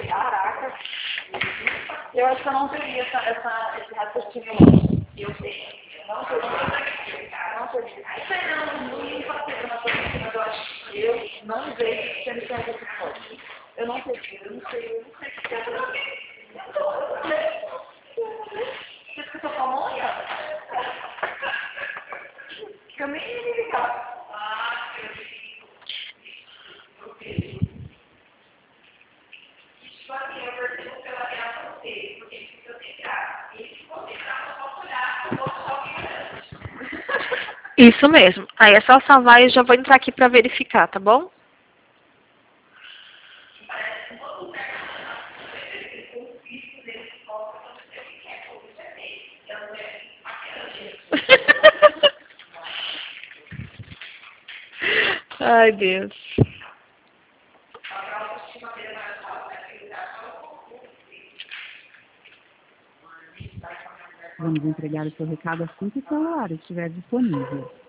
caraca, eu acho que eu não teria esse raciocínio não. Eu tenho. Não teria. Não teria. Não fazer uma coisa, mas eu acho que eu não vejo sendo que é muito forte. Eu não sei, eu não sei o que é. Você escutou com a mão? Eu nem ia me ligar. Isso mesmo. Aí é só salvar e eu já vou entrar aqui para verificar, tá bom? Ai, Deus. Vamos entregar o seu recado assim que o seu horário estiver disponível.